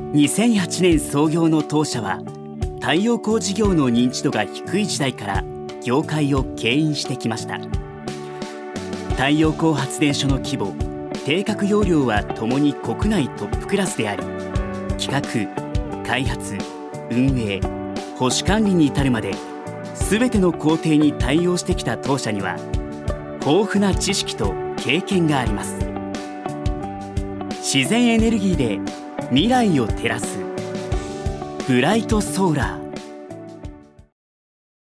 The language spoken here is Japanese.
2008年創業の当社は、太陽光事業の認知度が低い時代から業界を牽引してきました。太陽光発電所の規模、定格容量はともに国内トップクラスであり、企画、開発、運営、保守管理に至るまで全ての工程に対応してきた当社には、豊富な知識と経験があります。自然エネルギーで未来を照らすブライトソーラー。